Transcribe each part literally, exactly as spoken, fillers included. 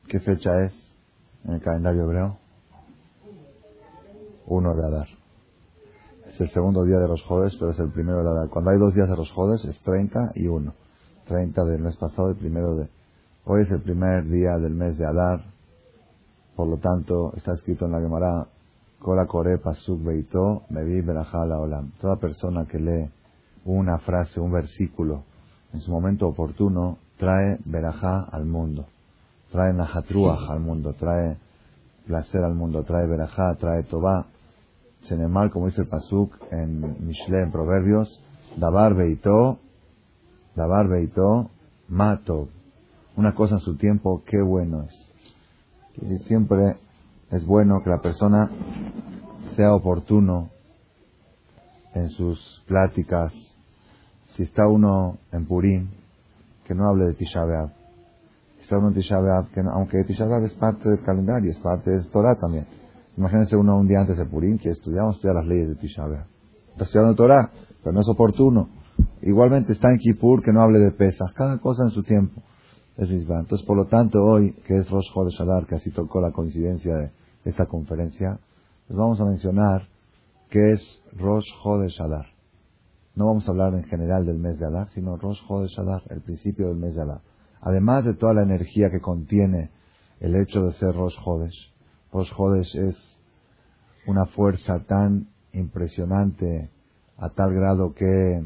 ¿Qué fecha es en el calendario hebreo? Uno de Adar. Es el segundo día de Rosh Hodesh, pero es el primero de Adar. Cuando hay dos días de Rosh Hodesh es treinta y uno. treinta del mes pasado y primero de... Hoy es el primer día del mes de Adar. Por lo tanto, está escrito en la Gemara, Kora Kore Pasuk Beito Mevi Berajá la Olam. Toda persona que lee una frase, un versículo, en su momento oportuno, trae Berajá al mundo. Trae Nahatruach al mundo, trae placer al mundo, trae Berajá, trae Tobá. Shenemar, como dice el Pasuk en Mishle, en Proverbios, Dabar Beito, Dabar Beito, Mato. Una cosa en su tiempo, qué bueno es. Y siempre es bueno que la persona sea oportuno en sus pláticas. Si está uno en Purim, que no hable de Tisha B'Av. Si está uno en Tisha B'Av, que no, aunque Tisha B'Av es parte del calendario, es parte de Torah también. Imagínense uno un día antes de Purim que estudiamos estudiar las leyes de Tisha B'Av. Está estudiando Torah, pero no es oportuno. Igualmente está en Kippur, que no hable de Pesach. Cada cosa en su tiempo. Es misma. Entonces, por lo tanto, hoy, que es Rosh Chodesh Adar, que así tocó la coincidencia de esta conferencia, les vamos a mencionar qué es Rosh Chodesh Adar. No vamos a hablar en general del mes de Adar, sino Rosh Chodesh Adar, el principio del mes de Adar. Además de toda la energía que contiene el hecho de ser Rosh Chodesh, Rosh Chodesh es una fuerza tan impresionante a tal grado que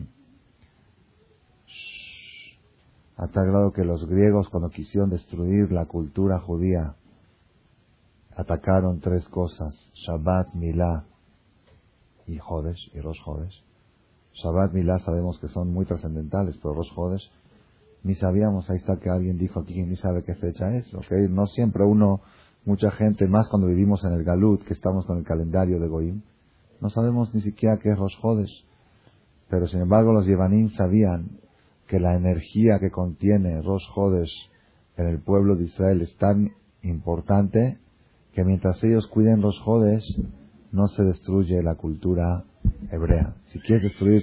a tal grado que los griegos, cuando quisieron destruir la cultura judía, atacaron tres cosas: Shabbat, Milá y Jodesh, y Rosh Jodesh. Shabbat, Milá sabemos que son muy trascendentales, pero Rosh Jodesh ni sabíamos. Ahí está que alguien dijo aquí que ni sabe qué fecha es. ¿Okay? No siempre uno, mucha gente, más cuando vivimos en el Galut, que estamos con el calendario de Goim, no sabemos ni siquiera qué es Rosh Jodesh. Pero sin embargo los Yevanim sabían que la energía que contiene Rosh Chodesh en el pueblo de Israel es tan importante que mientras ellos cuiden Rosh Chodesh no se destruye la cultura hebrea. Si quieres destruir,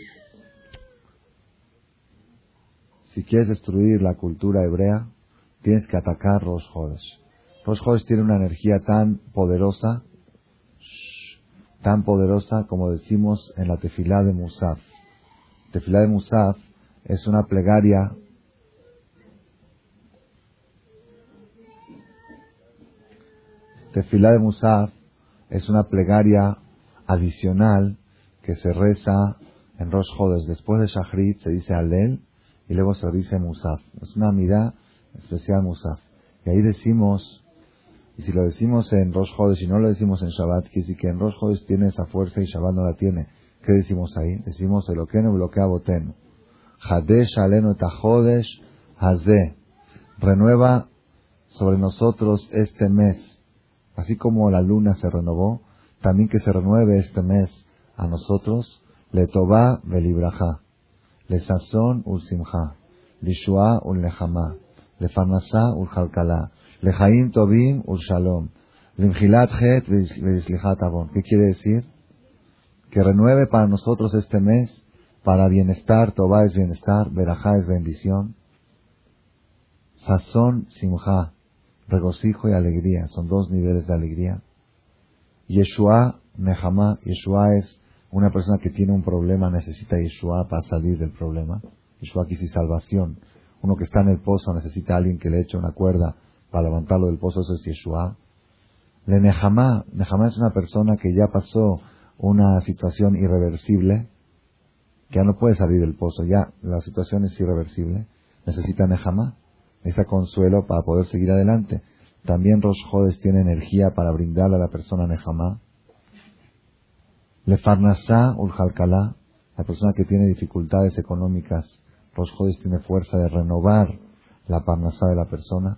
si quieres destruir la cultura hebrea, tienes que atacar Rosh Chodesh. Rosh Chodesh tiene una energía tan poderosa, tan poderosa como decimos en la Tefilá de Musaf. Tefilá de Musaf es una plegaria Tefilá de Musaf es una plegaria adicional que se reza en Rosh Chodesh. Después de Shachrit se dice Alel y luego se dice Musaf. Es una mirá especial Musaf. Y ahí decimos, y si lo decimos en Rosh Chodesh y no lo decimos en Shabbat, quiere decir que en Rosh Chodesh tiene esa fuerza y Shabbat no la tiene. ¿Qué decimos ahí? Decimos Eloqueno bloquea boteno. Hadesh alenu tajodesh hazeh. Renueva sobre nosotros este mes. Así como la luna se renovó, también que se renueve este mes a nosotros. Le tová velibraja. Le sazón ul simcha. Le shua ul lejama. Le farnasá ul jalkalá. Le jaim tovim ul shalom. Le imjilat het veislichat avon. ¿Qué quiere decir? Que renueve para nosotros este mes para bienestar. Tobá es bienestar, Berajá es bendición, Sazón, Simjá, regocijo y alegría, son dos niveles de alegría. Yeshua, Nehama, Yeshua es una persona que tiene un problema, necesita Yeshua para salir del problema. Yeshua quiere decir salvación. Uno que está en el pozo necesita a alguien que le eche una cuerda para levantarlo del pozo, eso es Yeshua. Le Nehama, Nehama es una persona que ya pasó una situación irreversible, que ya no puede salir del pozo, ya la situación es irreversible, necesita Nehama, necesita consuelo para poder seguir adelante. También Rosh Chodesh tiene energía para brindarle a la persona Nehama. Le Farnasá ul Jalkalá, la persona que tiene dificultades económicas, Rosh Chodesh tiene fuerza de renovar la Parnasá de la persona.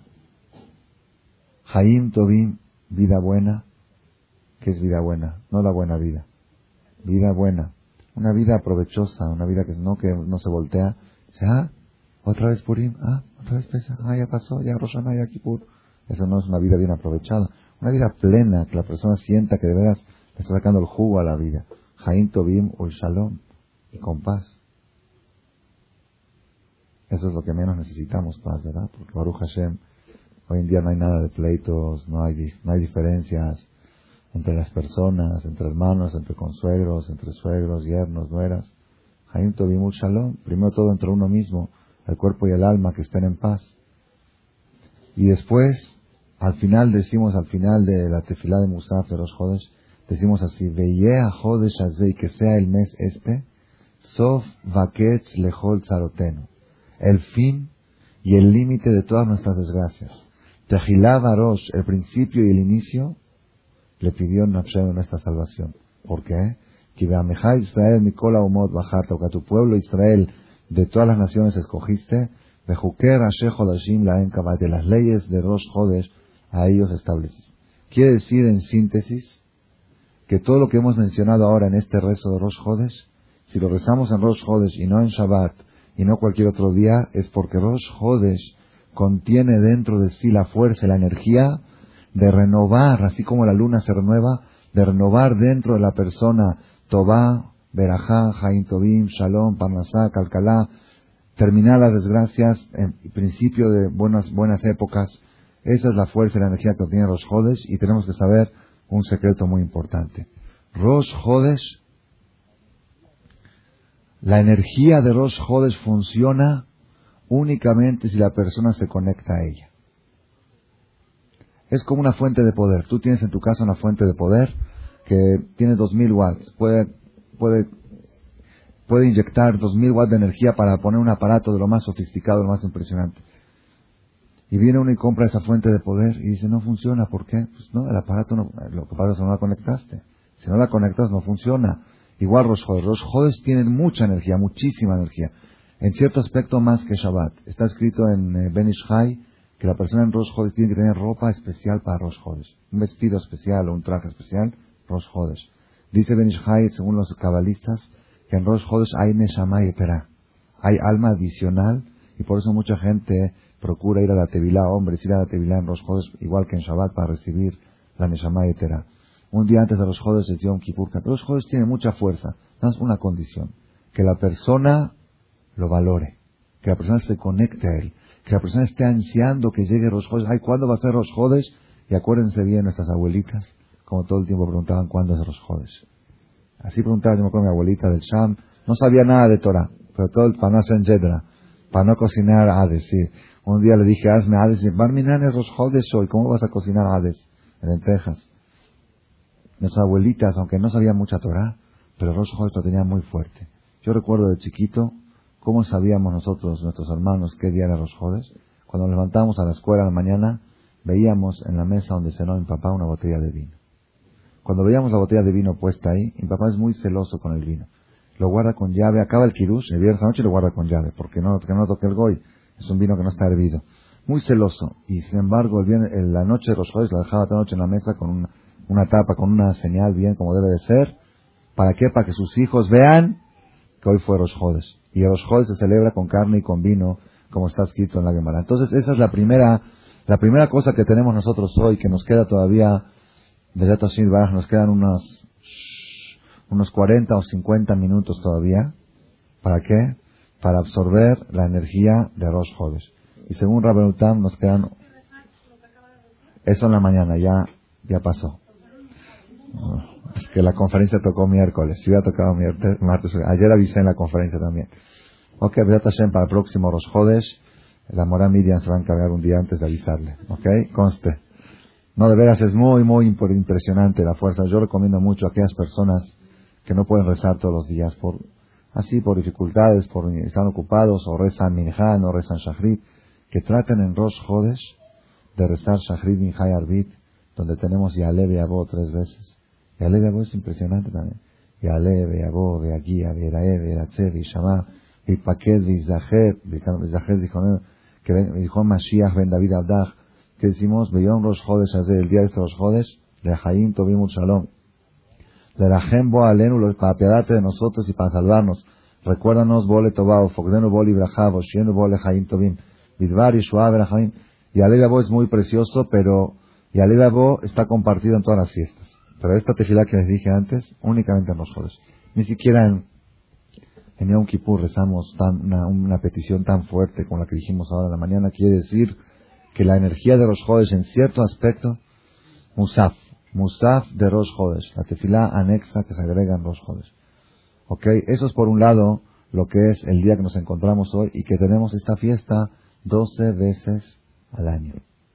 Haim Tovim, vida buena. ¿Qué es vida buena? No la buena vida. Vida buena. Una vida provechosa, una vida que no, que no se voltea. Dice, ah, otra vez Purim, ah, otra vez Pesach, ah, ya pasó, ya Rosh Hashanah, ya Kippur. Eso no es una vida bien aprovechada. Una vida plena, que la persona sienta que de veras le está sacando el jugo a la vida. Haim Tovim ul Shalom. Y con paz. Eso es lo que menos necesitamos, paz, ¿verdad? Porque Baruch Hashem, Hoy en día no hay nada de pleitos, no hay, no hay diferencias entre las personas, entre hermanos, entre consuegros, entre suegros, yernos, nueras. Hayim Tovim Shalom. Primero todo entre uno mismo, el cuerpo y el alma, que estén en paz. Y después, al final decimos, al final de la tefilá de Musaf de los Jodesh, decimos así: Veyeh Jodesh Azei, que sea el mes este, Sof Vaketz Lechol Tzarotenu, el fin y el límite de todas nuestras desgracias. Tehilá Barosh, el principio y el inicio, le pidió Nafshem nuestra salvación. ¿Por qué? Que Be'amejá Israel Mikola Umot Bajarta, que a tu pueblo Israel de todas las naciones escogiste, Bejuker Asher Jodashim Laen Kabat, de las leyes de Rosh Chodesh a ellos estableces. Quiere decir en síntesis que todo lo que hemos mencionado ahora en este rezo de Rosh Chodesh, si lo rezamos en Rosh Chodesh y no en Shabbat y no cualquier otro día, es porque Rosh Chodesh contiene dentro de sí la fuerza y la energía de renovar, así como la luna se renueva, de renovar dentro de la persona Tová, Berajá, Hayim Tovim, Shalom, Parnasá, Kalkalá, terminar las desgracias, en principio de buenas buenas épocas. Esa es la fuerza y la energía que contiene Rosh Chodesh, y tenemos que saber un secreto muy importante. Rosh Chodesh, la energía de Rosh Chodesh funciona únicamente si la persona se conecta a ella. Es como una fuente de poder. Tú tienes en tu casa una fuente de poder que tiene dos mil watts. Puede, puede, puede inyectar dos mil watts de energía para poner un aparato de lo más sofisticado, lo más impresionante. Y viene uno y compra esa fuente de poder y dice, no funciona. ¿Por qué? Pues no, el aparato no, lo que pasa es que no la conectaste. Si no la conectas, no funciona. Igual Rosh Chodesh. Rosh Chodesh tienen mucha energía, muchísima energía. En cierto aspecto más que Shabbat. Está escrito en eh, Ben Ish Chai que la persona en Rosh Chodesh tiene que tener ropa especial para Rosh Chodesh. Un vestido especial o un traje especial, Rosh Chodesh. Dice Ben Ish Chai, según los cabalistas, que en Rosh Chodesh hay Neshama Yetera. Hay alma adicional, y por eso mucha gente procura ir a la Tevilá, hombres, ir a la Tevilá en Rosh Chodesh, igual que en Shabbat, para recibir la Neshama Yetera. Un día antes de Rosh Chodesh es Yom Kippur. Rosh Chodesh tiene mucha fuerza. No es una condición. Que la persona lo valore. Que la persona se conecte a él. Que la persona esté ansiando que llegue Rosh Chodesh. Ay, ¿cuándo va a ser Rosh Chodesh? Y acuérdense bien, nuestras abuelitas, como todo el tiempo preguntaban cuándo es Rosh Chodesh. Así preguntaba, yo me acuerdo, mi abuelita del Sham. No sabía nada de Torah, pero todo el para no hacer Yedra, para no cocinar Hades. Sí. Un día le dije, hazme Hades. Y Barminan es Rosh Chodesh hoy. ¿Cómo vas a cocinar Hades? En lentejas. Nuestras abuelitas, aunque no sabían mucha Torah, pero Rosh Chodesh lo tenían muy fuerte. Yo recuerdo de chiquito, ¿cómo sabíamos nosotros, nuestros hermanos, qué día era Rosh Chodesh? Cuando nos levantábamos a la escuela a la mañana, veíamos en la mesa donde cenó mi papá una botella de vino. Cuando veíamos la botella de vino puesta ahí, mi papá es muy celoso con el vino. Lo guarda con llave, acaba el kiddush, el viernes a noche lo guarda con llave, porque no, que no lo toque el goy. Es un vino que no está hervido. Muy celoso. Y sin embargo, el viernes, en la noche de Rosh Chodesh la dejaba toda la noche en la mesa con una, una tapa, con una señal bien como debe de ser. ¿Para qué? Para que sus hijos vean que hoy fue Rosh Chodesh. Y el Rosh Chodesh se celebra con carne y con vino, como está escrito en la Gemara. Entonces, esa es la primera, la primera cosa que tenemos nosotros hoy, que nos queda todavía, de Yat Hashem Baraj, nos quedan unos, unos cuarenta o cincuenta minutos todavía. ¿Para qué? Para absorber la energía de Rosh Chodesh. Y según Rabbeinu Tam, nos quedan, eso en la mañana, ya, ya pasó. Es que la conferencia tocó miércoles, si hubiera tocado miércoles, martes, ayer avisé en la conferencia también. Ok, B'ezrat Hashem, para el próximo Rosh Chodesh, la Morá Miriam se va a encargar un día antes de avisarle. Ok, conste. No, de veras es muy, muy impresionante la fuerza. Yo recomiendo mucho a aquellas personas que no pueden rezar todos los días, por así, por dificultades, por están ocupados, o rezan Minjá, o rezan Shachrit, que traten en Rosh Chodesh de rezar Shachrit, Minjá y Arbit, donde tenemos Ya'aleh Ve'yavo tres veces. Ya'aleh Ve'yavo es impresionante también. Ya'aleh Ve'yavo, Ve'yagia, Ve'yerae, Ve'yeratzeh, Ve'yishama, Ve'yipaked, Ve'yizacher, Ve'yizacher Zichronem, que dijo Mashiach ben David Abdach, que decimos, Ve'yom Rosh Chodesh Azeh, el día de este Rosh Chodesh, Le'achayim Tovim U'Shalom. Le'rachem bo alenu, para apiadarte de nosotros y para salvarnos. Recuérdanos, Bole Tobao, Fogdenu Boli Brachá, Voshienu Bole Chayim Tovim, Bidvar Yeshua Berachayim. Ya'aleh Ve'yavo es muy precioso, pero Ya'aleh Ve'yavo está compartido en todas las fiestas. Pero esta tefilá que les dije antes, únicamente en Rosh Chodesh. Ni siquiera en, en Yom Kippur rezamos tan, una, una petición tan fuerte como la que dijimos ahora en la mañana. Quiere decir que la energía de Rosh Chodesh en cierto aspecto, Musaf, Musaf de Rosh Chodesh, la tefilá anexa que se agrega en Rosh Chodesh. ¿Ok? Eso es por un lado lo que es el día que nos encontramos hoy y que tenemos esta fiesta doce veces al año.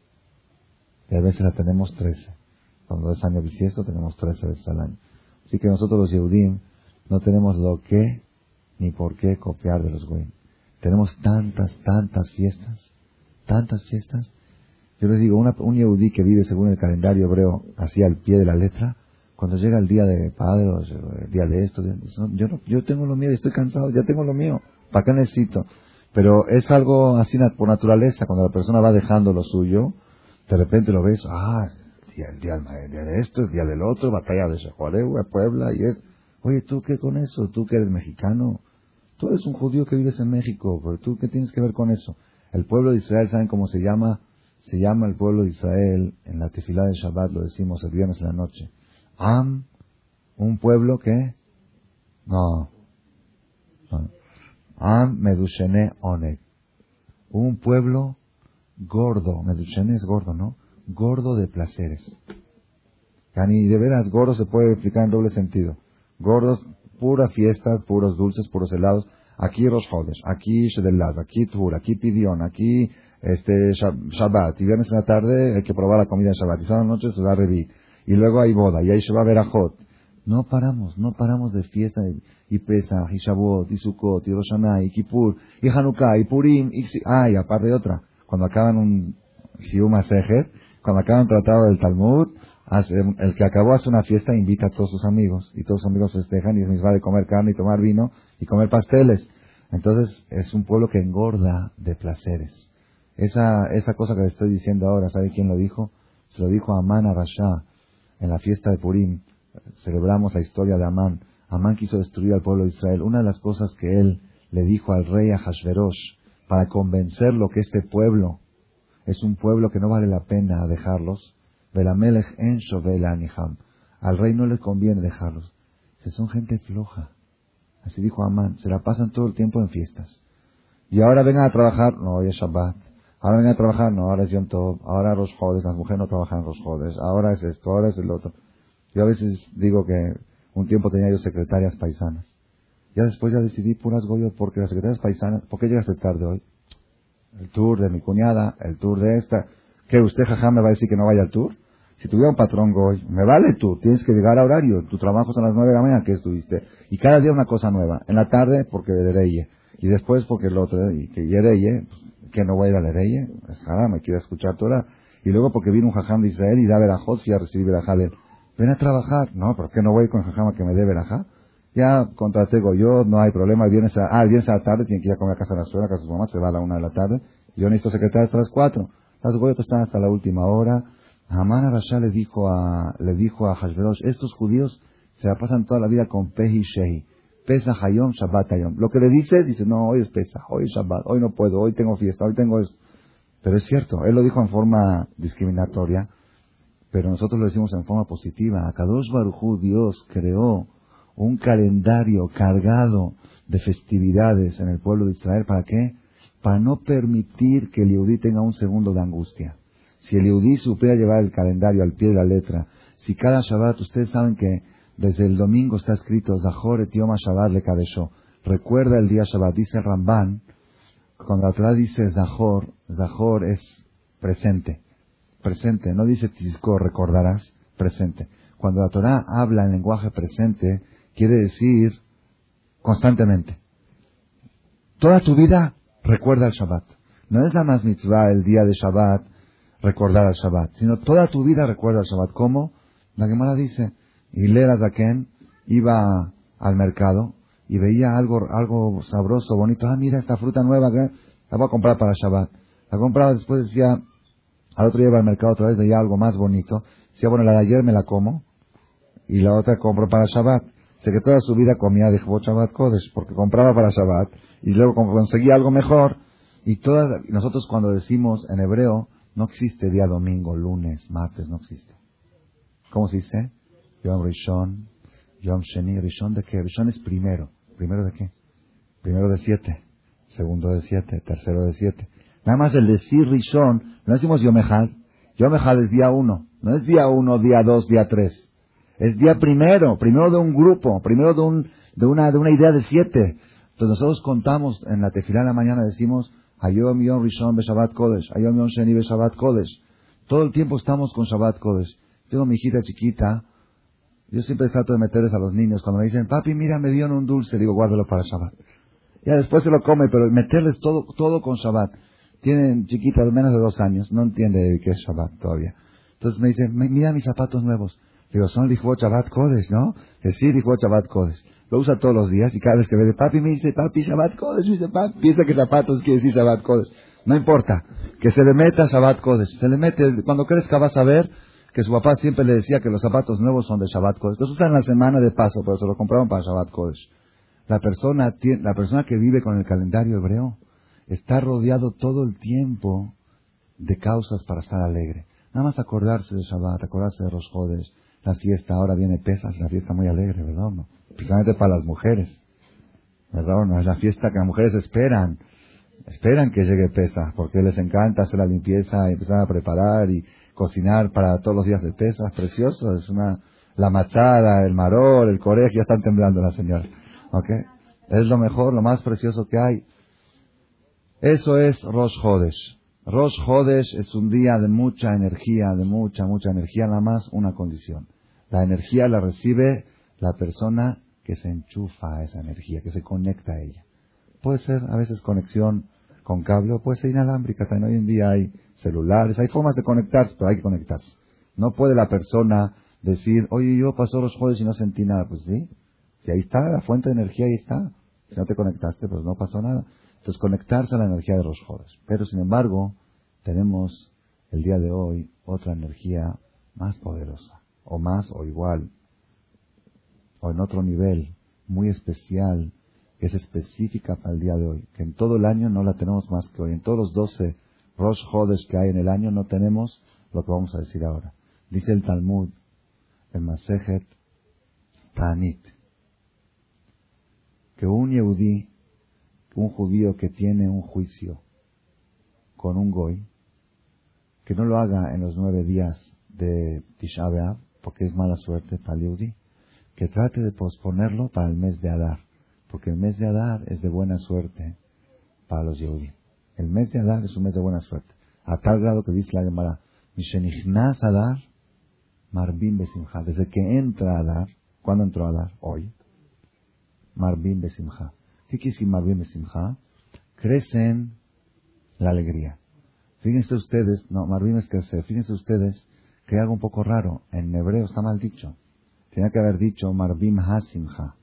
Y a veces la tenemos trece. Cuando es año bisiesto tenemos trece veces al año. Así que nosotros los Yehudim no tenemos lo que ni por qué copiar de los Goyim. Tenemos tantas, tantas fiestas, tantas fiestas. Yo les digo, una, un Yehudí que vive según el calendario hebreo, así al pie de la letra, cuando llega el día de padre, o el día de esto, de, yo, no, yo tengo lo mío y estoy cansado, ya tengo lo mío, ¿para qué necesito? Pero es algo así por naturaleza, cuando la persona va dejando lo suyo, de repente lo ves, ah, el día, el día, el día de esto, el día del otro, batalla de Shehuarehue, Puebla, y es, oye, ¿tú qué con eso? ¿Tú que eres mexicano? Tú eres un judío que vives en México, pero ¿tú qué tienes que ver con eso? El pueblo de Israel, ¿saben cómo se llama? Se llama el pueblo de Israel, en la tefilá de Shabbat, lo decimos el viernes en la noche. Am, un pueblo que, no, no. Am Medushene Oneg. Un pueblo gordo. Medushene es gordo, ¿no? Gordo de placeres. Y de veras, gordo se puede explicar en doble sentido. Gordos, puras fiestas, puros dulces, puros helados. Aquí Rosh Chodesh, aquí Shedelat, aquí Tur, aquí Pidión, aquí este Shabbat. Y viernes en la tarde hay que probar la comida de Shabbat. Y sábado noche se da Revi. Y luego hay boda, y ahí se va a ver a Jot. No paramos, no paramos de fiesta, y Pesach, y Shavuot, y Sukkot, y Rosh Hashanah, y Kippur, y Hanukkah, y Purim, y... Ah, y aparte de otra, cuando acaban un Shiur Masejet, cuando acaban un tratado del Talmud, hace, el que acabó hace una fiesta, invita a todos sus amigos, y todos sus amigos festejan, y es misma de comer carne, y tomar vino, y comer pasteles. Entonces, es un pueblo que engorda de placeres. Esa, esa cosa que le estoy diciendo ahora, ¿sabe quién lo dijo? Se lo dijo Amán a Rasha, en la fiesta de Purim. Celebramos la historia de Amán. Amán quiso destruir al pueblo de Israel. Una de las cosas que él le dijo al rey Ahashverosh, para convencerlo que este pueblo es un pueblo que no vale la pena dejarlos, Velamelech en Shovel Aniham, al rey no le conviene dejarlos. Si son gente floja. Así dijo Amán, se la pasan todo el tiempo en fiestas. Y ahora vengan a trabajar, no, hoy es Shabbat. Ahora vengan a trabajar, no, ahora es Yom Tov. Ahora Rosh Chodesh, las mujeres no trabajan en Rosh Chodesh. Ahora es esto, ahora es el otro. Yo a veces digo que un tiempo tenía yo secretarias paisanas. Ya después ya decidí puras goyot, porque las secretarias paisanas, ¿por qué llegaste tarde hoy? El tour de mi cuñada, el tour de esta. ¿Qué, usted, jajá, me va a decir que no vaya al tour? Si tuviera un patrón goy, me vale el tour, tienes que llegar a horario. Tu trabajo es a las nueve de la mañana, que estuviste. Y cada día una cosa nueva. En la tarde, porque de Lereye. Y después, porque el otro, y que Yereye, pues, que no voy a ir a Lereye, es jara, me quiere escuchar Torah. Y luego porque vino un jajam de Israel y da verajot, fui a recibir verajal. Ven a trabajar. No, ¿por qué no voy con el jajam a que me dé verajá? Ya contraté yo, no hay problema. El viernes a, ah, el viernes a la tarde tiene que ir a comer a casa de la suegra, a casa de su mamá, se va a la una de la tarde. Yo necesito secretaria hasta las cuatro. Las goyotas están hasta la última hora. Amán Arashá le dijo a, le dijo a Hashverosh, estos judíos se la pasan toda la vida con Pehi Shehi. Pesach Hayom, Shabbat Hayom. Lo que le dice, dice, no, hoy es Pesach, hoy es Shabbat, hoy no puedo, hoy tengo fiesta, hoy tengo esto. Pero es cierto, él lo dijo en forma discriminatoria, pero nosotros lo decimos en forma positiva. Akadosh Baruj Hu, Dios, creó un calendario cargado de festividades en el pueblo de Israel. ¿Para qué? Para no permitir que el Yehudí tenga un segundo de angustia. Si el Yehudí supiera llevar el calendario al pie de la letra, si cada Shabbat, ustedes saben que desde el domingo está escrito, Zahor et Yom HaShabbat le Kadesho. Recuerda el día Shabbat, dice el Ramban, cuando la Torah dice Zahor, Zahor es presente, presente, no dice Tizkor, recordarás, presente. Cuando la Torah habla en lenguaje presente, quiere decir constantemente. Toda tu vida recuerda el Shabbat. No es la más mitzvah el día de Shabbat recordar al Shabbat, sino toda tu vida recuerda el Shabbat. ¿Cómo? La Gemara dice, Hilel Azaken iba al mercado y veía algo algo sabroso, bonito. Ah, mira esta fruta nueva que la voy a comprar para Shabbat. La compraba, después decía, al otro día iba al mercado otra vez, veía algo más bonito. Decía, bueno, la de ayer me la como y la otra compro para Shabbat. Sé que toda su vida comía de Shabbat Kodesh porque compraba para Shabbat y luego conseguía algo mejor. Y todas, nosotros cuando decimos en hebreo, no existe día domingo, lunes, martes, no existe. ¿Cómo se dice? Yom Rishon, Yom Sheni. ¿Rishon de qué? Rishon es primero. ¿Primero de qué? Primero de siete. Segundo de siete. Tercero de siete. Nada más el decir Rishon, no decimos Yom Echad. Yom Echad es día uno. No es día uno, día dos, día tres. Es día primero, primero de un grupo, primero de un, de una, de una idea de siete. Entonces nosotros contamos en la tefilá en la mañana, decimos Hayom Yom Rishon be Shabbat Kodesh, Hayom Yom Sheni be Shabbat Kodesh. Todo el tiempo estamos con Shabbat Kodesh. Tengo mi hijita chiquita, yo siempre trato de meterles a los niños, cuando me dicen, papi, mira, me dieron un dulce, digo, guárdalo para Shabbat. Ya después se lo come, pero meterles todo, todo con Shabbat. Tienen chiquita de menos de dos años, no entiende qué es Shabbat todavía. Entonces me dicen, mira mis zapatos nuevos. Digo, son Lichvot Shabbat Kodesh, ¿no? Que sí, Lichvot Shabbat Kodesh. Lo usa todos los días y cada vez que ve de papi me dice, papi, Shabbat Kodesh, me dice, papi, piensa que zapatos quiere decir Shabbat Kodesh. No importa, que se le meta Shabbat Kodesh. Se le mete, cuando crezca vas a ver que su papá siempre le decía que los zapatos nuevos son de Shabbat Kodesh. Los usan en la semana de paso, pero se los compraron para Shabbat Kodesh. La persona, tiene, la persona que vive con el calendario hebreo está rodeado todo el tiempo de causas para estar alegre. Nada más acordarse de Shabbat, acordarse de Rosh Chodesh, la fiesta, ahora viene Pesach, la fiesta muy alegre, ¿verdad o no? Principalmente para las mujeres, ¿verdad o no? Es la fiesta que las mujeres esperan, esperan que llegue Pesach, porque les encanta hacer la limpieza y empezar a preparar y cocinar para todos los días de Pesach, precioso, es una, la machada, el maror, el corej, ya están temblando las señoras, ¿ok? Es lo mejor, lo más precioso que hay. Eso es Rosh Chodesh. Rosh Chodesh es un día de mucha energía, de mucha, mucha energía, nada más una condición. La energía la recibe la persona que se enchufa a esa energía, que se conecta a ella. Puede ser a veces conexión con cable o puede ser inalámbrica. También hoy en día hay celulares, hay formas de conectarse, pero hay que conectarse. No puede la persona decir, oye, yo pasó Rosh Chodesh y no sentí nada. Pues sí, si ahí está, la fuente de energía ahí está. Si no te conectaste, pues no pasó nada. Entonces, conectarse a la energía de Rosh Chodesh. Pero, sin embargo, tenemos el día de hoy otra energía más poderosa, o más, o igual, o en otro nivel, muy especial, que es específica para el día de hoy, que en todo el año no la tenemos más que hoy. En todos los doce Rosh Chodesh que hay en el año no tenemos lo que vamos a decir ahora. Dice el Talmud, el Masejet Ta'anit, que un Yehudí, un judío que tiene un juicio con un goy, que no lo haga en los nueve días de Tisha B'Av, porque es mala suerte para el Yehudí, que trate de posponerlo para el mes de Adar, porque el mes de Adar es de buena suerte para los Yehudí. El mes de Adar es un mes de buena suerte, a tal grado que dice la Gemara, Mishenichnas Adar, Marbim Besimcha, desde que entra Adar, ¿cuándo entró Adar? Hoy. Marbim Besimcha. ¿Qué quiere decir Marbim Besimcha? Crecen la alegría. Fíjense ustedes, no, Marbim es crecer, fíjense ustedes que hay algo un poco raro. En hebreo está mal dicho. Tenía que haber dicho Marbim Ha-Simcha.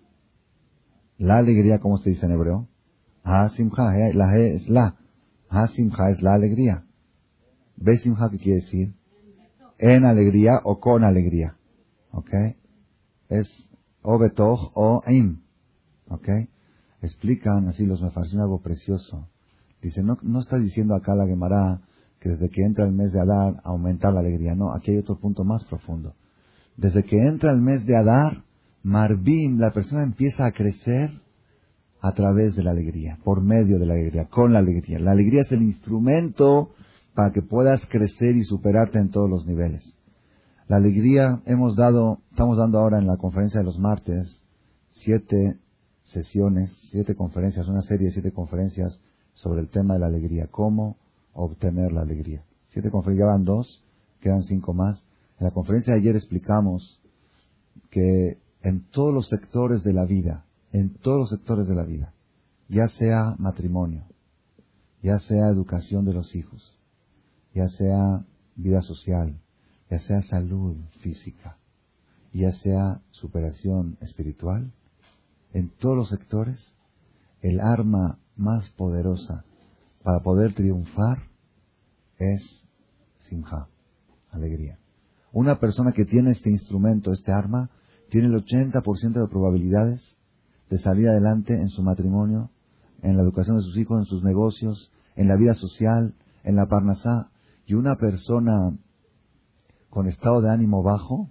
La alegría, ¿cómo se dice en hebreo? Ha-Simcha, eh, la He es la. Ha-Simcha es la alegría. Besimcha, ¿qué quiere decir? En alegría o con alegría. ¿Ok? Es o betoch o im. ¿Ok? Explican así los mefarshim algo precioso. Dice, no, no está diciendo acá la Gemara que desde que entra el mes de Adar aumenta la alegría. No, aquí hay otro punto más profundo. Desde que entra el mes de Adar, Marbim, la persona empieza a crecer a través de la alegría, por medio de la alegría, con la alegría. La alegría es el instrumento para que puedas crecer y superarte en todos los niveles. La alegría, hemos dado, estamos dando ahora en la conferencia de los martes, siete sesiones, siete conferencias, una serie de siete conferencias sobre el tema de la alegría, cómo obtener la alegría. Siete conferencias, ya van dos, quedan cinco más. En la conferencia de ayer explicamos que en todos los sectores de la vida, en todos los sectores de la vida, ya sea matrimonio, ya sea educación de los hijos, ya sea vida social, ya sea salud física, ya sea superación espiritual, en todos los sectores, el arma más poderosa para poder triunfar es simja, alegría. Una persona que tiene este instrumento, este arma, tiene el ochenta por ciento de probabilidades de salir adelante en su matrimonio, en la educación de sus hijos, en sus negocios, en la vida social, en la parnasá. Y una persona con estado de ánimo bajo,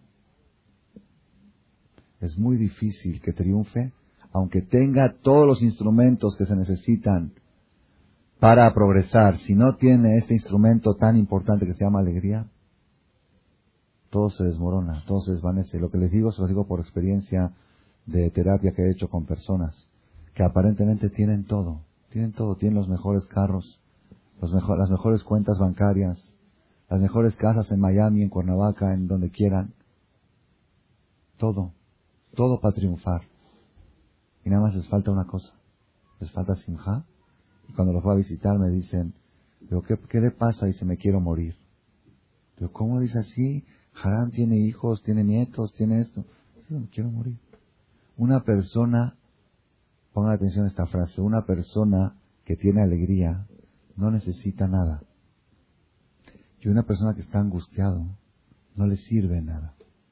es muy difícil que triunfe, aunque tenga todos los instrumentos que se necesitan para progresar, si no tiene este instrumento tan importante que se llama alegría, todo se desmorona, todo se desvanece. Lo que les digo, se lo digo por experiencia de terapia que he hecho con personas que aparentemente tienen todo, tienen todo, tienen los mejores carros, los mejor, las mejores cuentas bancarias, las mejores casas en Miami, en Cuernavaca, en donde quieran, todo, todo para triunfar. Y nada más les falta una cosa, les falta simjá. Y cuando los voy a visitar me dicen, digo, ¿qué, qué le pasa? Dice, me quiero morir. Digo, ¿cómo dice así? Harán tiene hijos, tiene nietos, tiene esto. Digo, me quiero morir. Una persona, pongan atención a esta frase, una persona que tiene alegría no necesita nada. Y una persona que está angustiado no le sirve nada.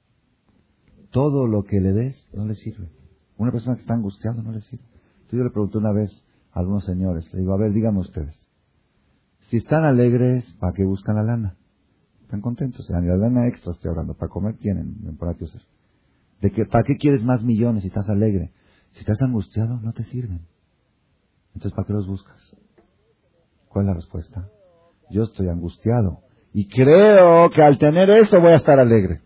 Todo lo que le des no le sirve. Una persona que está angustiado no le sirve. Entonces yo le pregunté una vez a algunos señores, le digo, a ver, díganme ustedes, si están alegres, ¿para qué buscan la lana? Están contentos, la lana extra estoy hablando, para comer tienen, para qué usar. ¿De que, ¿Para qué quieres más millones si estás alegre? Si estás angustiado, no te sirven. Entonces, ¿para qué los buscas? ¿Cuál es la respuesta? Yo estoy angustiado y creo que al tener eso voy a estar alegre.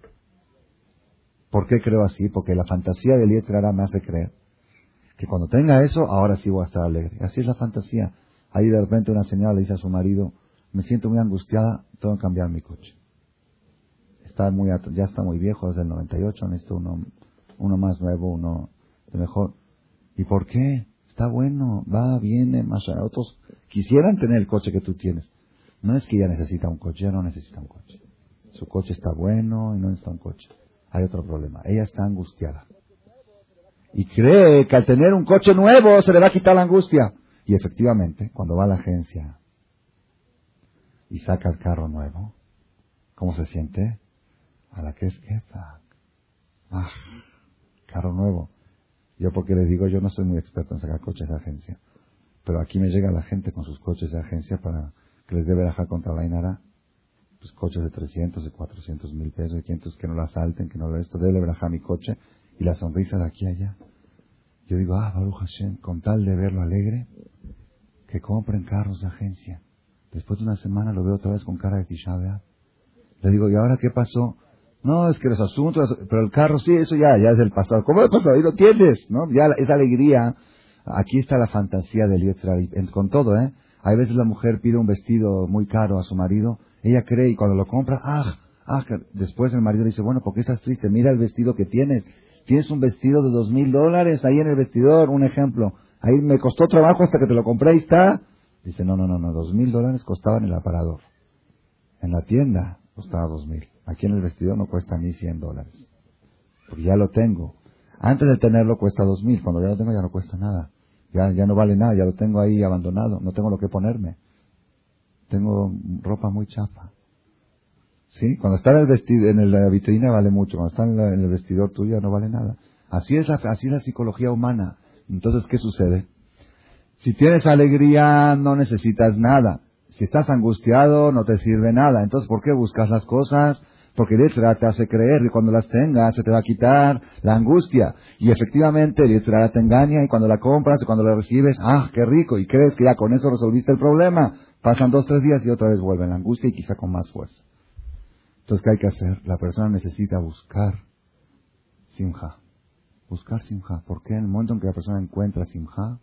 ¿Por qué creo así? Porque la fantasía del Yetzer Hara me hace creer que cuando tenga eso, ahora sí voy a estar alegre. Así es la fantasía. Ahí de repente una señora le dice a su marido, me siento muy angustiada, tengo que cambiar mi coche. Está muy, ya está muy viejo, es del noventa y ocho, necesito uno, uno más nuevo, uno de mejor. ¿Y por qué? Está bueno, va, viene, más allá. Otros quisieran tener el coche que tú tienes. No es que ella necesita un coche, ella no necesita un coche. Su coche está bueno y no necesita un coche. Hay otro problema, ella está angustiada. Y cree que al tener un coche nuevo se le va a quitar la angustia. Y efectivamente, cuando va a la agencia y saca el carro nuevo, ¿cómo se siente? A la que es jefa. Ah, carro nuevo. Yo porque les digo, yo no soy muy experto en sacar coches de agencia. Pero aquí me llega la gente con sus coches de agencia para que les debe dejar contra la Inara. Pues coches de trescientos, de cuatrocientos mil pesos, de quinientos, que no la asalten, que no lo esto. Debe dejar mi coche. Y la sonrisa de aquí a allá. Yo digo, ah, Baruch Hashem, con tal de verlo alegre, que compren carros de agencia. Después de una semana lo veo otra vez con cara de Tisha B'Av. Le digo, ¿y ahora qué pasó? No, es que los asuntos, pero el carro sí, eso ya, ya es del pasado. ¿Cómo del pasado? Ahí lo tienes, ¿no? Ya esa alegría. Aquí está la fantasía del Yetzer Hara. Con todo, ¿eh? Hay veces la mujer pide un vestido muy caro a su marido, ella cree y cuando lo compra, ah, ah, después el marido le dice, bueno, ¿por qué estás triste? Mira el vestido que tienes. Tienes un vestido de dos mil dólares ahí en el vestidor, un ejemplo. Ahí me costó trabajo hasta que te lo compré y está. Dice, no, no, no, no, dos mil dólares costaban el aparador. En la tienda costaba dos mil. Aquí en el vestidor no cuesta ni cien dólares. Porque ya lo tengo. Antes de tenerlo cuesta dos mil. Cuando ya lo tengo ya no cuesta nada. Ya, ya no vale nada, ya lo tengo ahí abandonado. No tengo lo que ponerme. Tengo ropa muy chafa. ¿Sí? Cuando está en el vestido, en la vitrina vale mucho. Cuando está en, la, en el vestidor tuyo no vale nada. Así es la, así es la psicología humana. Entonces, ¿qué sucede? Si tienes alegría, no necesitas nada. Si estás angustiado, no te sirve nada. Entonces, ¿por qué buscas las cosas? Porque el Yetzer Hara te hace creer y cuando las tengas se te va a quitar la angustia. Y efectivamente el Yetzer Hara te engaña y cuando la compras y cuando la recibes, ¡ah, qué rico! Y crees que ya con eso resolviste el problema. Pasan dos, tres días y otra vez vuelve la angustia y quizá con más fuerza. Entonces, ¿qué hay que hacer? La persona necesita buscar simja. Buscar simja. ¿Por qué? En el momento en que la persona encuentra simja,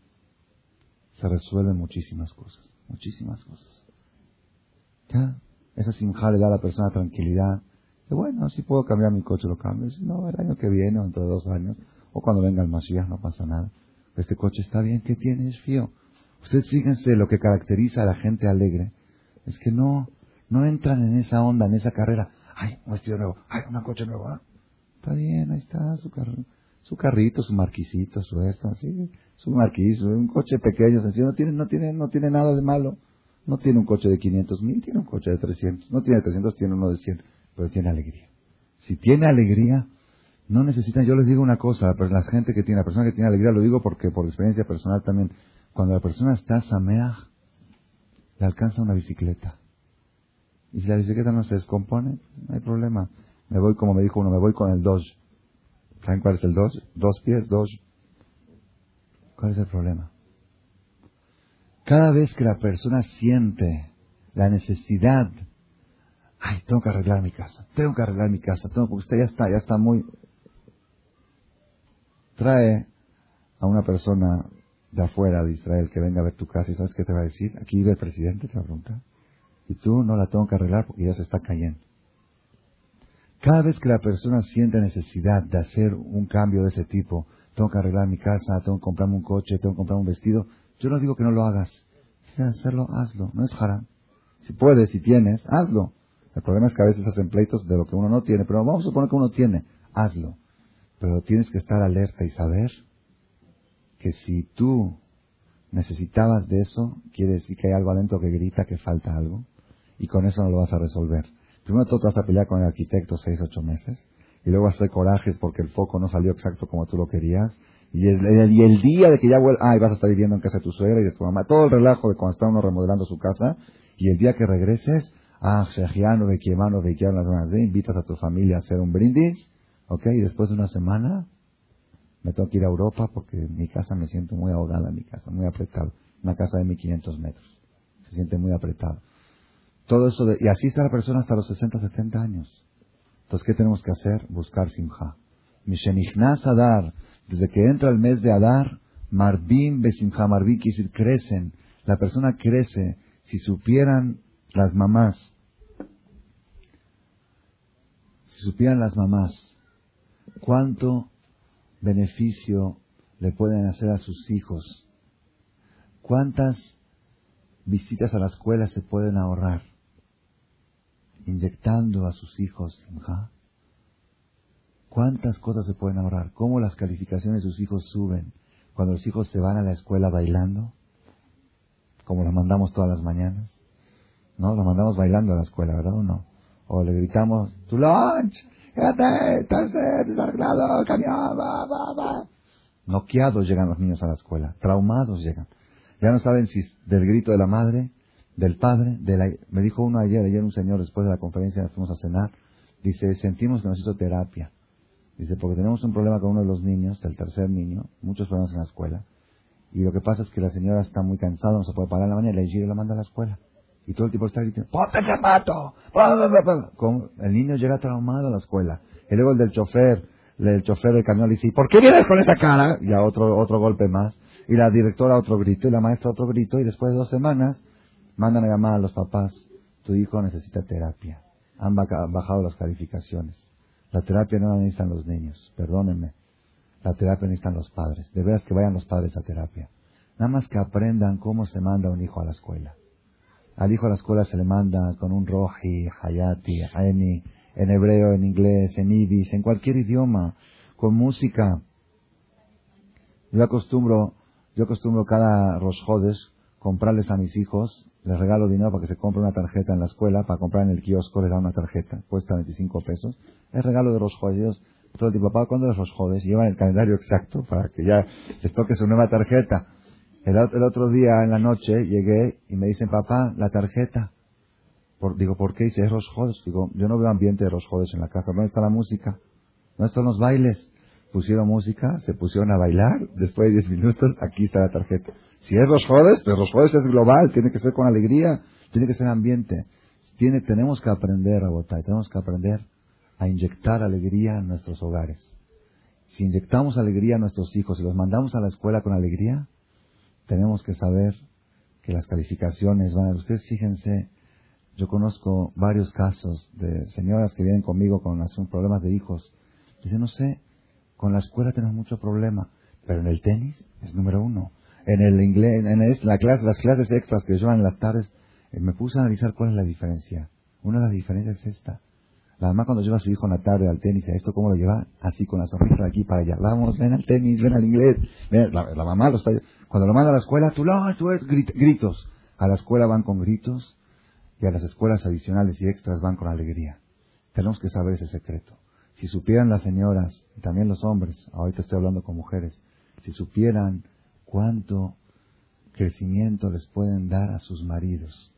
se resuelven muchísimas cosas. Muchísimas cosas. ¿Ya? Esa simja le da a la persona tranquilidad. De bueno, si puedo cambiar mi coche, lo cambio. Si no, el año que viene o dentro de dos años, o cuando venga el Mashiach, no pasa nada. Este coche está bien, ¿qué tiene? Es fío. Ustedes fíjense, lo que caracteriza a la gente alegre es que no, no entran en esa onda, en esa carrera. Ay, un vestido nuevo, ay, un coche nuevo. ¿Ah? Está bien, ahí está su, car su carrito, su marquisito, su esto, así, su marquis, un coche pequeño, sencillo, no tiene, no tiene, no tiene nada de malo. No tiene un coche de quinientos mil, tiene un coche de trescientos. No tiene trescientos, tiene uno de cien, pero tiene alegría. Si tiene alegría, no necesitan, yo les digo una cosa, la gente que tiene, la persona que tiene alegría, lo digo porque por experiencia personal también, cuando la persona está sameaj, le alcanza una bicicleta. Y si la bicicleta no se descompone, no hay problema. Me voy, como me dijo uno, me voy con el Dodge. ¿Saben cuál es el Dodge? Dos pies, Dodge. ¿Cuál es el problema? Cada vez que la persona siente la necesidad, ay, tengo que arreglar mi casa, tengo que arreglar mi casa, tengo, porque usted ya está, ya está muy... Trae a una persona de afuera de Israel que venga a ver tu casa y ¿sabes qué te va a decir? Aquí vive el presidente, te va a preguntar. Y tú no la tengo que arreglar porque ya se está cayendo. Cada vez que la persona siente necesidad de hacer un cambio de ese tipo, tengo que arreglar mi casa, tengo que comprarme un coche, tengo que comprarme un vestido, yo no digo que no lo hagas. Si quieres hacerlo, hazlo, no es haram. Si puedes, si tienes, hazlo. El problema es que a veces hacen pleitos de lo que uno no tiene, pero vamos a suponer que uno tiene, hazlo. Pero tienes que estar alerta y saber que si tú necesitabas de eso, quiere decir que hay algo adentro que grita que falta algo, y con eso no lo vas a resolver. Primero tú te vas a pelear con el arquitecto seis, ocho meses, y luego vas a hacer corajes porque el foco no salió exacto como tú lo querías, y el, y el día de que ya vuelvas, ay, vas a estar viviendo en casa de tu suegra y de tu mamá, todo el relajo de cuando está uno remodelando su casa, y el día que regreses, ah, Shejiano, Bequiemano, Bequiano, las ganas de, invitas a tu familia a hacer un brindis, ok, y después de una semana, me tengo que ir a Europa porque en mi casa me siento muy ahogada en mi casa, muy apretado. Una casa de mil quinientos metros. Se siente muy apretado. Todo eso, de, y así está la persona hasta los sesenta, setenta años. Entonces, ¿qué tenemos que hacer? Buscar simja. Mishenichnas Adar, desde que entra el mes de Adar, Marbim besimja, Marbim quiere decir crecen. La persona crece. Si supieran las mamás, si supieran las mamás, cuánto beneficio le pueden hacer a sus hijos, cuántas visitas a la escuela se pueden ahorrar inyectando a sus hijos, ¿ja? Cuántas cosas se pueden ahorrar, cómo las calificaciones de sus hijos suben cuando los hijos se van a la escuela bailando, como los mandamos todas las mañanas, ¿no? Los mandamos bailando a la escuela, ¿verdad o no? O le gritamos, tu lunch, quédate, estás desarreglado, camión, va, va, va. Noqueados llegan los niños a la escuela, traumados llegan. Ya no saben si del grito de la madre, del padre, de la... Me dijo uno ayer, ayer un señor después de la conferencia, fuimos a cenar, dice, sentimos que nos hizo terapia. Dice, porque tenemos un problema con uno de los niños, el tercer niño, muchos problemas en la escuela, y lo que pasa es que la señora está muy cansada, no se puede parar en la mañana, y le la manda a la escuela. Y todo el tipo está gritando, ¡ponte el zapato! Con, el niño llega traumado a la escuela. Y luego el del chofer, el chofer del camión le dice, ¿por qué vienes con esa cara? Y a otro, otro golpe más. Y la directora otro grito, y la maestra otro grito, y después de dos semanas, mandan a llamar a los papás, tu hijo necesita terapia. Han bajado las calificaciones. La terapia no la necesitan los niños, perdónenme. La terapia necesitan los padres. De veras que vayan los padres a terapia. Nada más que aprendan cómo se manda un hijo a la escuela. Al hijo a la escuela se le manda con un roji, hayati, aeni, en hebreo, en inglés, en ibis, en cualquier idioma, con música. Yo acostumbro, yo acostumbro cada Rosh Hodesh comprarles a mis hijos, les regalo dinero para que se compre una tarjeta en la escuela, para comprar en el kiosco les dan una tarjeta, cuesta veinticinco pesos. Es regalo de Rosh Hodesh. Todo el tiempo, papá, ¿cuándo es Rosh Hodesh? Llevan el calendario exacto para que ya les toque su nueva tarjeta. El, el otro día en la noche llegué y me dicen, papá, la tarjeta. Por, digo, ¿por qué? Dice, es Rosh Hodesh. Digo, yo no veo ambiente de Rosh Hodesh en la casa. ¿Dónde está la música? ¿Dónde están los bailes? Pusieron música, se pusieron a bailar. Después de diez minutos, aquí está la tarjeta. Si es Rosh Hodesh, pero Rosh Hodesh es global. Tiene que ser con alegría. Tiene que ser ambiente. Tiene, tenemos que aprender, Rabotay, tenemos que aprender a inyectar alegría en nuestros hogares. Si inyectamos alegría a nuestros hijos y los mandamos a la escuela con alegría, tenemos que saber que las calificaciones van a... Ustedes fíjense, yo conozco varios casos de señoras que vienen conmigo con problemas de hijos. Dicen, no sé, con la escuela tenemos mucho problema, pero en el tenis es número uno. En el inglés, en el, la clase, las clases extras que llevan en las tardes, eh, me puse a analizar cuál es la diferencia. Una de las diferencias es esta. La mamá cuando lleva a su hijo en la tarde al tenis, ¿a esto cómo lo lleva? Así con la sonrisa de aquí para allá. Vamos, ven al tenis, ven al inglés. Ven, la, la mamá lo está... Cuando lo manda a la escuela, tú lo, tú es grit, gritos. A la escuela van con gritos y a las escuelas adicionales y extras van con alegría. Tenemos que saber ese secreto. Si supieran las señoras, y también los hombres, ahorita estoy hablando con mujeres, si supieran cuánto crecimiento les pueden dar a sus maridos,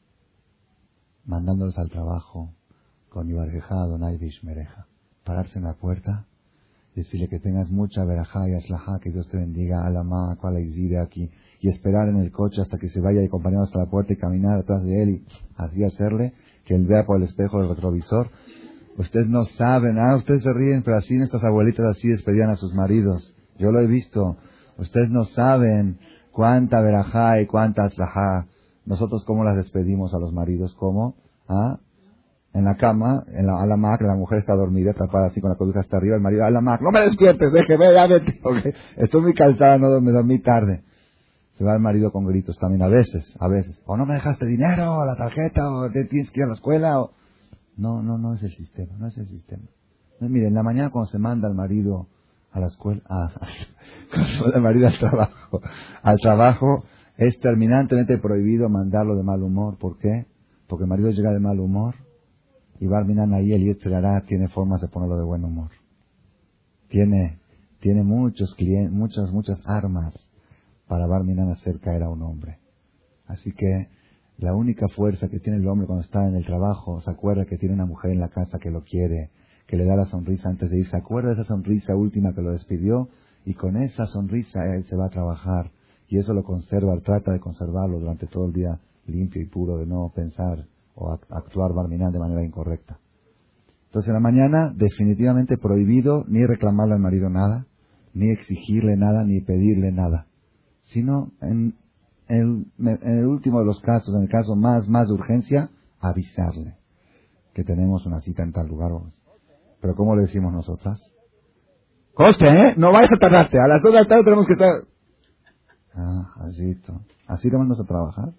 mandándoles al trabajo, con Ibarjejá, Donai Vishmereja, pararse en la puerta, decirle que tengas mucha verajá y aslajá, que Dios te bendiga, alama, cual de aquí, y esperar en el coche hasta que se vaya acompañado hasta la puerta y caminar atrás de él y así hacerle que él vea por el espejo del retrovisor. Ustedes no saben, ah, ustedes se ríen, pero así nuestras abuelitas así despedían a sus maridos. Yo lo he visto. Ustedes no saben cuánta verajá y cuánta aslajá. Nosotros cómo las despedimos a los maridos, ¿cómo? ¿Ah? En la cama, en la alamac, la mujer está dormida, atrapada así con la cobija hasta arriba, el marido, alamac, no me despiertes, déjeme, ya vete, okay. Estoy muy cansada, no me dormí tarde. Se va el marido con gritos también, a veces, a veces. O no me dejaste dinero, o la tarjeta, o te tienes que ir a la escuela, o... No, no, no es el sistema, no es el sistema. No, mire, en la mañana cuando se manda al marido a la escuela, ah, cuando se manda el marido al trabajo, al trabajo, es terminantemente prohibido mandarlo de mal humor. ¿Por qué? Porque el marido llega de mal humor, y Barminan ahí el Yetzer Hara tiene formas de ponerlo de buen humor. Tiene, tiene muchos clientes, muchas, muchas armas para Barminan hacer caer a un hombre. Así que la única fuerza que tiene el hombre cuando está en el trabajo, se acuerda que tiene una mujer en la casa que lo quiere, que le da la sonrisa antes de irse, se acuerda de esa sonrisa última que lo despidió, y con esa sonrisa él se va a trabajar, y eso lo conserva, trata de conservarlo durante todo el día limpio y puro, de no pensar o actuar Barminan de manera incorrecta. Entonces en la mañana definitivamente prohibido ni reclamarle al marido nada, ni exigirle nada, ni pedirle nada, sino en, en, el, en el último de los casos, en el caso más, más de urgencia, avisarle que tenemos una cita en tal lugar. Pero ¿cómo le decimos nosotras? Coste, ¿eh? No vayas a tardarte, a las dos de la tarde tenemos que estar... Ah, así, ¿así le mandas a trabajar?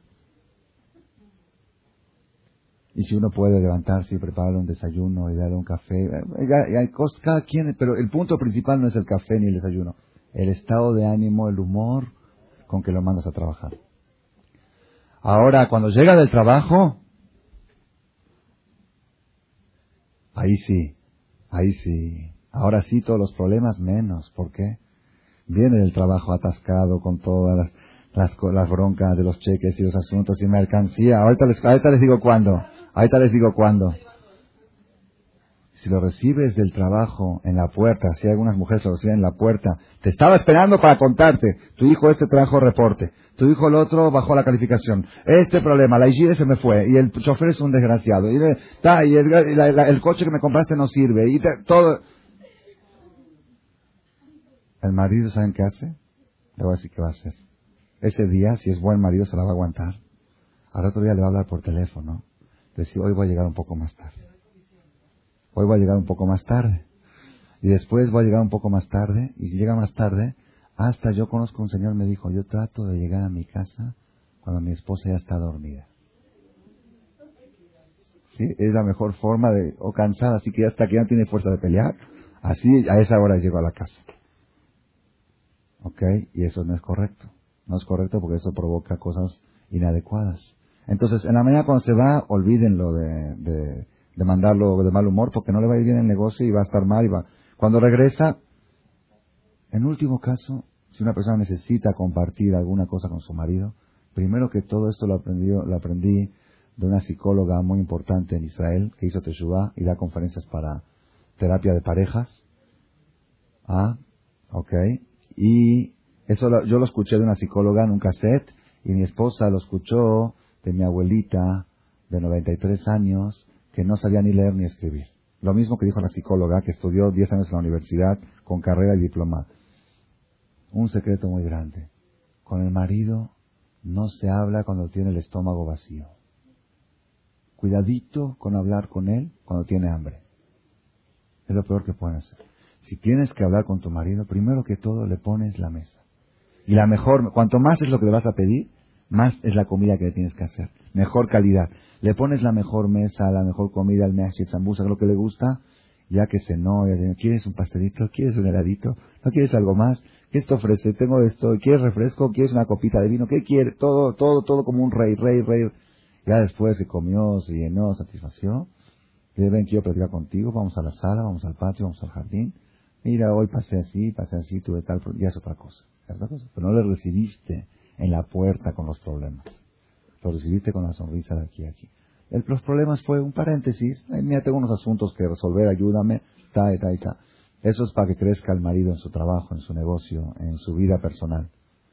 Y si uno puede levantarse y prepararle un desayuno y darle un café, ya, ya hay cosas, cada quien, pero el punto principal no es el café ni el desayuno, el estado de ánimo, el humor con que lo mandas a trabajar. Ahora, cuando llega del trabajo, ahí sí, ahí sí, ahora sí todos los problemas menos. ¿Por qué? Viene del trabajo atascado con todas las, las, las broncas de los cheques y los asuntos y mercancía. Ahorita les, ahorita les digo cuándo. Ahorita les digo cuándo. Si lo recibes del trabajo en la puerta, si algunas mujeres lo reciben en la puerta, te estaba esperando para contarte, tu hijo este trajo reporte, tu hijo el otro bajó la calificación, este problema, la higiene se me fue, y el chofer es un desgraciado, y, le, ta, y el, la, la, el coche que me compraste no sirve, y te, todo. El marido, ¿saben qué hace? Le voy a decir qué va a hacer. Ese día, si es buen marido, se la va a aguantar. Al otro día le va a hablar por teléfono. Decir, hoy voy a llegar un poco más tarde. Hoy voy a llegar un poco más tarde. Y después voy a llegar un poco más tarde. Y si llega más tarde, hasta yo conozco un señor, me dijo, yo trato de llegar a mi casa cuando mi esposa ya está dormida. Sí, es la mejor forma de, o cansada, así que hasta que ya no tiene fuerza de pelear. Así, a esa hora llego a la casa. ¿Ok? Y eso no es correcto. No es correcto porque eso provoca cosas inadecuadas. Entonces, en la mañana cuando se va, olvídenlo de, de, de mandarlo de mal humor porque no le va a ir bien el negocio y va a estar mal. Y va. Cuando regresa, en último caso, si una persona necesita compartir alguna cosa con su marido, primero que todo esto lo aprendí, lo aprendí de una psicóloga muy importante en Israel que hizo Teshuvah y da conferencias para terapia de parejas. Ah, ok. Y eso lo, yo lo escuché de una psicóloga en un cassette y mi esposa lo escuchó de mi abuelita de noventa y tres años que no sabía ni leer ni escribir. Lo mismo que dijo la psicóloga que estudió diez años en la universidad con carrera y diploma. Un secreto muy grande. Con el marido no se habla cuando tiene el estómago vacío. Cuidadito con hablar con él cuando tiene hambre. Es lo peor que pueden hacer. Si tienes que hablar con tu marido, primero que todo le pones la mesa. Y la mejor, cuanto más es lo que le vas a pedir, más es la comida que le tienes que hacer. Mejor calidad. Le pones la mejor mesa, la mejor comida, el meashit, sambusa, lo que le gusta, ya que se no, ya que, ¿quieres un pastelito? ¿Quieres un heladito? ¿No quieres algo más? ¿Qué te ofrece? Tengo esto. ¿Quieres refresco? ¿Quieres una copita de vino? ¿Qué quieres? Todo, todo, todo como un rey, rey, rey. Ya después se comió, se llenó, satisfació. Le ven, quiero platicar contigo, vamos a la sala, vamos al patio, vamos al jardín. Mira, hoy pasé así, pasé así, tuve tal, ya es otra cosa. Es otra cosa. Pero no le recibiste en la puerta con los problemas. Lo recibiste con la sonrisa de aquí a aquí. El, los problemas fue un paréntesis. Ay, mira, tengo unos asuntos que resolver, ayúdame, ta, y ta, y ta. Eso es para que crezca el marido en su trabajo, en su negocio, en su vida personal.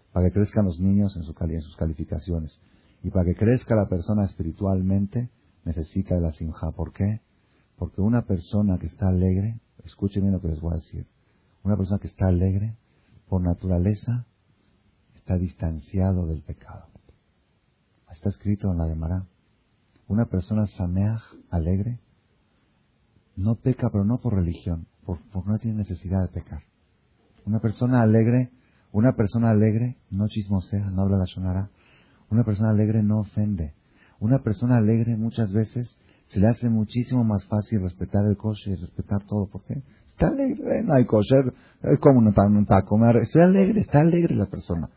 para que crezcan los niños en, su cali en sus calificaciones. Y para que crezca la persona espiritualmente, necesita de la simjá. ¿Por qué? Porque una persona que está alegre, escuchen bien lo que les voy a decir, una persona que está alegre, por naturaleza, está distanciado del pecado. Está escrito en la Gemara. Una persona sameach, alegre, no peca, pero no por religión, por, porque no tiene necesidad de pecar. Una persona alegre, una persona alegre no chismosea, no habla la shonara. Una persona alegre no ofende. Una persona alegre muchas veces se le hace muchísimo más fácil respetar el kosher y respetar todo. ¿Por qué? Está alegre, no hay kosher, es como un, un taco. Estoy alegre, está alegre la persona.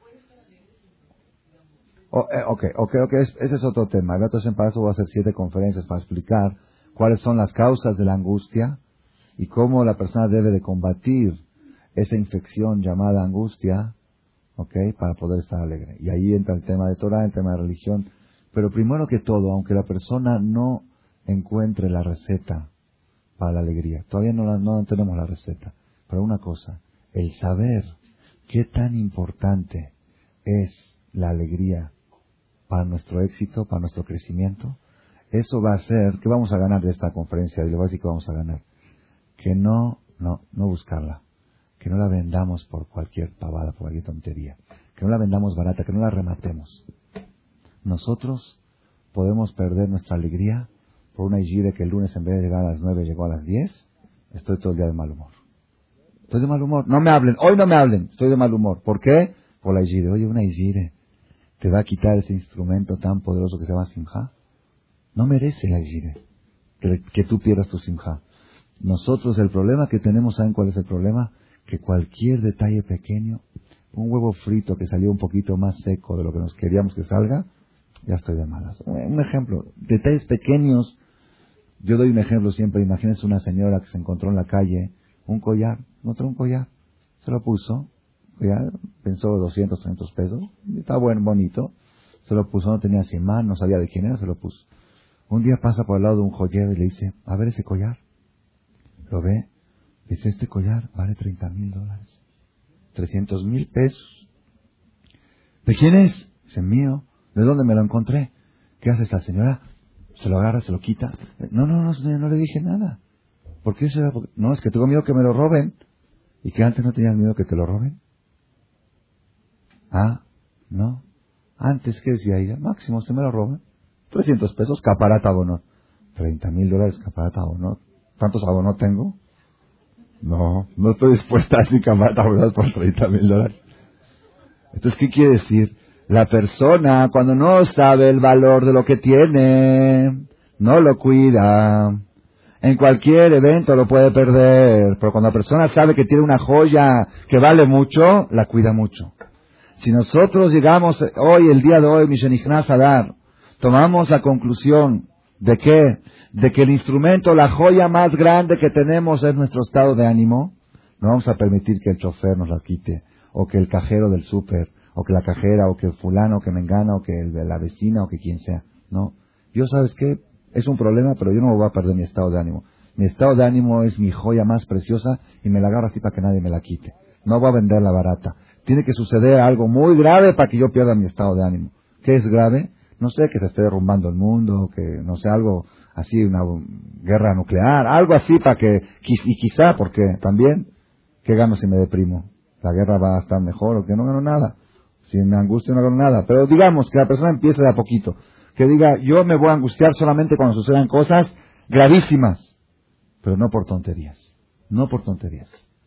Oh, eh, ok, ok, ok, es, ese es otro tema. Entonces, para eso voy a hacer siete conferencias para explicar cuáles son las causas de la angustia y cómo la persona debe de combatir esa infección llamada angustia, ok, para poder estar alegre. Y ahí entra el tema de Torah, el tema de religión. Pero primero que todo, aunque la persona no encuentre la receta para la alegría, todavía no, la, no tenemos la receta, pero una cosa, el saber qué tan importante es la alegría para nuestro éxito, para nuestro crecimiento, eso va a hacer, ¿qué vamos a ganar de esta conferencia? Y le voy a decir que vamos a ganar. Que no, no, no buscarla. Que no la vendamos por cualquier pavada, por cualquier tontería. Que no la vendamos barata, que no la rematemos. Nosotros podemos perder nuestra alegría por una yire que el lunes en vez de llegar a las nueve llegó a las diez. Estoy todo el día de mal humor. Estoy de mal humor. No me hablen, hoy no me hablen. Estoy de mal humor. ¿Por qué? Por la yire. Oye, una yire te va a quitar ese instrumento tan poderoso que se llama simjá. No merece la yire que, que tú pierdas tu simjá. Nosotros, el problema que tenemos, ¿saben cuál es el problema? Que cualquier detalle pequeño, un huevo frito que salió un poquito más seco de lo que nos queríamos que salga, ya estoy de malas. Un ejemplo, detalles pequeños. Yo doy un ejemplo siempre. Imagínense una señora que se encontró en la calle un collar, encontró un collar, se lo puso, collar, pensó doscientos, trescientos pesos, está bueno, bonito, se lo puso, no tenía imán, no sabía de quién era, se lo puso. Un día pasa por el lado de un joyero y le dice, a ver ese collar. Lo ve, dice, este collar vale treinta mil dólares, trescientos mil pesos. ¿De quién es? Dice, mío. ¿De dónde me lo encontré? ¿Qué hace esta señora? Se lo agarra, se lo quita. No, no, no, señora, no le dije nada. ¿Por qué será? No, es que tengo miedo que me lo roben. ¿Y que antes no tenías miedo que te lo roben? Ah, no. Antes, ¿qué decía ella? Máximo, usted me lo roba. trescientos pesos, caparata abonó. treinta mil dólares, caparata abonó. ¿Tantos abonó tengo? No, no estoy dispuesta a decir caparata abonó por treinta mil dólares. Entonces, ¿qué quiere decir? La persona, cuando no sabe el valor de lo que tiene, no lo cuida. En cualquier evento lo puede perder, pero cuando la persona sabe que tiene una joya que vale mucho, la cuida mucho. Si nosotros llegamos hoy, el día de hoy, Mishenichnas Adar, tomamos la conclusión de que, de que el instrumento, la joya más grande que tenemos es nuestro estado de ánimo, no vamos a permitir que el chofer nos la quite, o que el cajero del súper, o que la cajera, o que el fulano, o que Mengana, o que el, la vecina, o que quien sea. No. Yo, ¿sabes qué? Es un problema, pero yo no voy a perder mi estado de ánimo. Mi estado de ánimo es mi joya más preciosa y me la agarro así para que nadie me la quite. No voy a venderla barata. Tiene que suceder algo muy grave para que yo pierda mi estado de ánimo. ¿Qué es grave? No sé, que se esté derrumbando el mundo, que no sé, algo así, una guerra nuclear, algo así para que, y quizá, porque también, ¿qué gano si me deprimo? La guerra va a estar mejor o que no gano nada. Si me angustio no gano nada. Pero digamos que la persona empiece de a poquito. Que diga, yo me voy a angustiar solamente cuando sucedan cosas gravísimas. Pero no por tonterías. No por tonterías.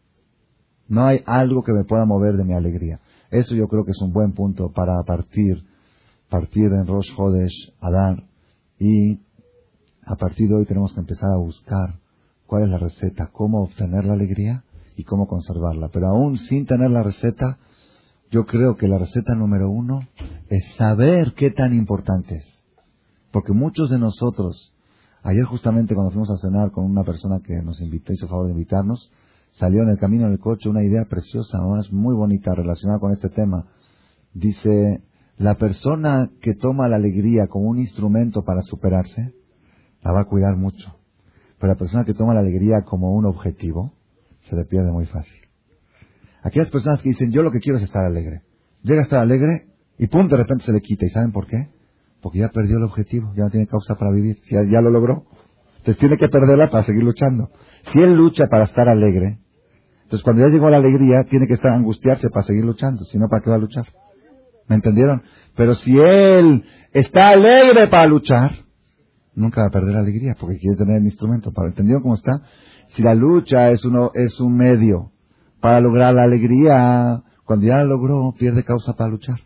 No hay algo que me pueda mover de mi alegría. Eso yo creo que es un buen punto para partir, partir en Rosh Hodesh Adar. Y a partir de hoy tenemos que empezar a buscar cuál es la receta, cómo obtener la alegría y cómo conservarla. Pero aún sin tener la receta, yo creo que la receta número uno es saber qué tan importante es. Porque muchos de nosotros, ayer justamente cuando fuimos a cenar con una persona que nos invitó, hizo favor de invitarnos, salió en el camino en el coche una idea preciosa, más muy bonita relacionada con este tema. Dice, la persona que toma la alegría como un instrumento para superarse, la va a cuidar mucho. Pero la persona que toma la alegría como un objetivo, se le pierde muy fácil. Aquellas personas que dicen, yo lo que quiero es estar alegre. llega a estar alegre y pum, de repente se le quita. ¿Y saben por qué? Porque ya perdió el objetivo, ya no tiene causa para vivir, ya, ya lo logró. Entonces tiene que perderla para seguir luchando. Si él lucha para estar alegre, entonces cuando ya llegó la alegría, tiene que estar angustiarse para seguir luchando, si no, ¿para qué va a luchar? ¿Me entendieron? Pero si él está alegre para luchar, nunca va a perder la alegría, porque quiere tener el instrumento. ¿Para ¿Entendieron cómo está? Si la lucha es uno es un medio para lograr la alegría, cuando ya la logró, pierde causa para luchar.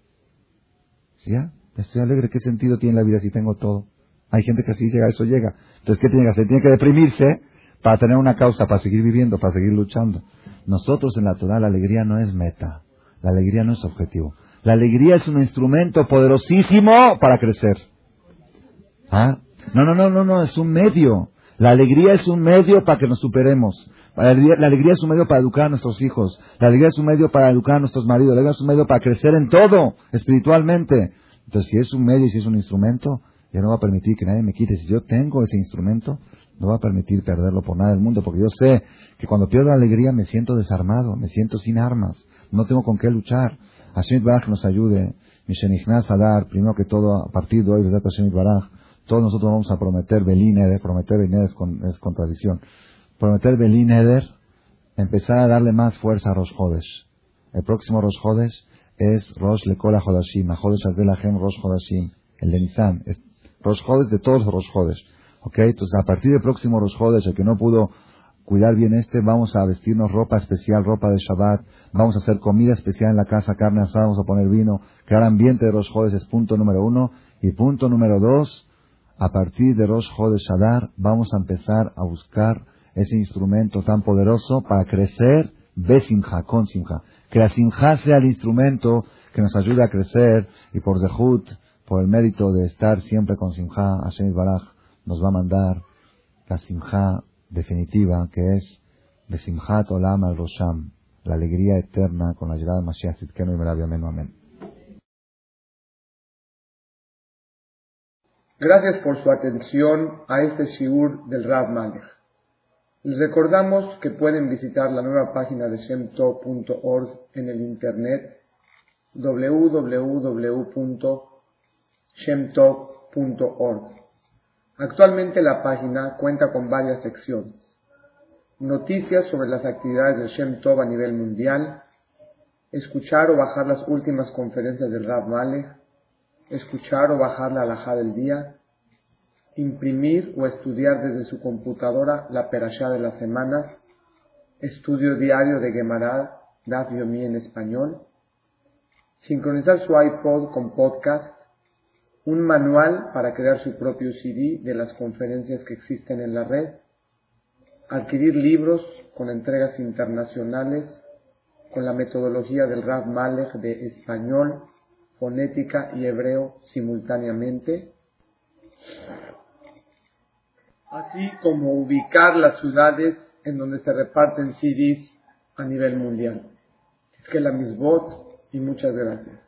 ¿Sí ya? Estoy alegre, ¿qué sentido tiene la vida si tengo todo? Hay gente que así llega, eso llega. Entonces, ¿qué tiene que hacer? Tiene que deprimirse para tener una causa, para seguir viviendo, para seguir luchando. Nosotros en la Torah la alegría no es meta, la alegría no es objetivo. La alegría es un instrumento poderosísimo para crecer. ¿Ah? No, no, no, no, no, es un medio. La alegría es un medio para que nos superemos. La alegría, la alegría es un medio para educar a nuestros hijos. La alegría es un medio para educar a nuestros maridos. La alegría es un medio para crecer en todo, espiritualmente. Entonces, si es un medio y si es un instrumento, yo no voy a permitir que nadie me quite. Si yo tengo ese instrumento, no voy a permitir perderlo por nada del mundo, porque yo sé que cuando pierdo la alegría me siento desarmado, me siento sin armas, no tengo con qué luchar. Hashem Baraj nos ayude. Mishenichnas Adar, primero que todo, a partir de hoy, desde Hashem Baraj, todos nosotros vamos a prometer Belín Eder, prometer Belín Eder es, con, es contradicción. Prometer Belín Eder, empezar a darle más fuerza a Rosh Chodesh. El próximo Rosh Chodesh es Rosh Lekola Chodashim, a Chodesh Azel Lahem Rosh Chodashim, el de Nisan, es Rosh Chodesh de todos los Rosh Chodesh. ¿Ok? Entonces, a partir del próximo Rosh Chodesh, el que no pudo cuidar bien este, vamos a vestirnos ropa especial, ropa de Shabbat, vamos a hacer comida especial en la casa, carne asada, vamos a poner vino, crear ambiente de Rosh Chodesh es punto número uno. Y punto número dos, a partir de Rosh Chodesh Adar, vamos a empezar a buscar ese instrumento tan poderoso para crecer, besimcha, con simcha. Que la simcha sea el instrumento que nos ayude a crecer, y por zehut, por el mérito de estar siempre con simcha, Hashem Baraj nos va a mandar la simcha definitiva, que es besimchat olam al rosham, la alegría eterna con la llegada de Mashiach Tzidkenu y Merav Yameinu. Amén. Gracias por su atención a este shiur del Rav Malech. Les recordamos que pueden visitar la nueva página de shem tov punto org en el internet doble u doble u doble u punto shem tov punto org. Actualmente la página cuenta con varias secciones: noticias sobre las actividades de Shem Tov a nivel mundial, escuchar o bajar las últimas conferencias del Rav Malech, escuchar o bajar la halajá del día, imprimir o estudiar desde su computadora la perashá de la semana, estudio diario de Gemara, Daf Yomi en español, sincronizar su iPod con podcast, un manual para crear su propio C D de las conferencias que existen en la red, adquirir libros con entregas internacionales con la metodología del Rav Malech de español, fonética y hebreo simultáneamente, así como ubicar las ciudades en donde se reparten C Ds a nivel mundial. Es que la misbot y muchas gracias.